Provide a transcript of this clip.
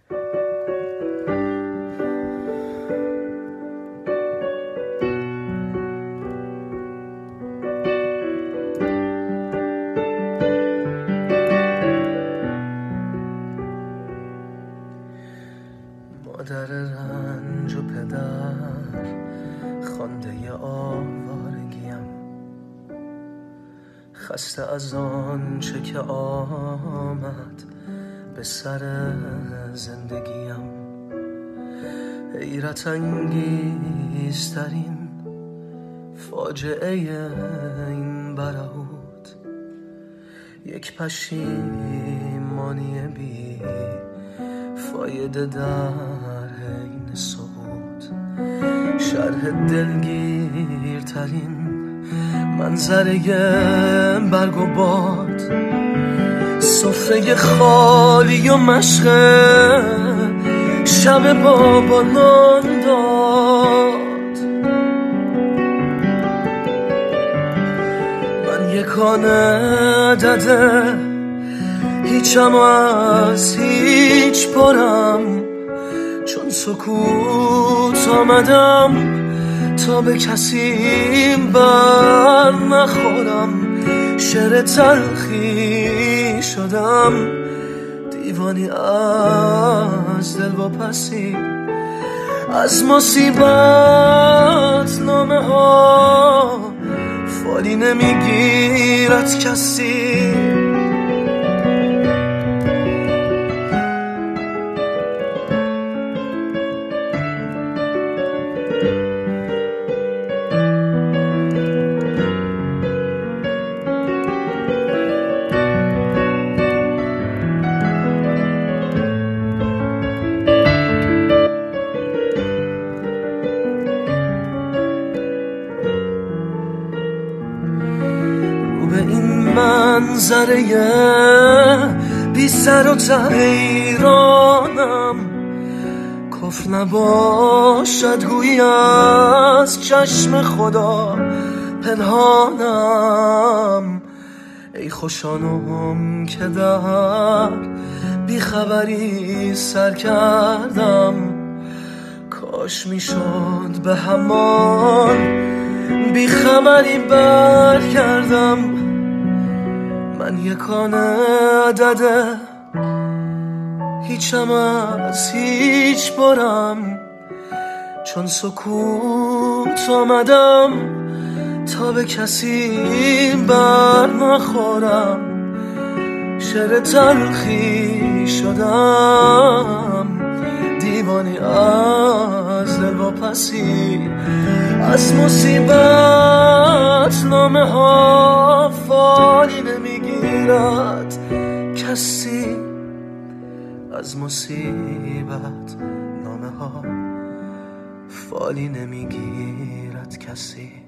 مادر رنج و پدر خوانده آوارگیم، خسته از آنچه که آمد به سر زندگیم. حیرت انگیزترین فاجعه این برهوت، یک پشیمانی بی فایده در حین سقوط. شرح دلگیرترین منظره برگ و باد، سفره خالی و مشق شب بابا نان داد. من یکانه دده هیچم از هیچ پرم، چون سکوت آمدم تا به کسی بر نخورم. شعر تلخی شدم، دیوانی از دل واپسی، از مصیبت نامه ها فالی نمیگیرد کسی. به این منظره بی سر و ته ایرانم، کفر نباشد گویی از چشم خدا پنهانم. ای خوشانم که در بیخبری سر کردم، کاش میشد به همان بیخبری برگردم. من یکانه دده هیچم از هیچ برم، چون سکوت آمدم تا به کسی بر نخورم. شعر تلخی شدم، دیوانی از دل واپسی، از مصیبت نامه ها فالی نمیگیرد کسی. از مصیبت نامه ها فالی نمیگیرد کسی.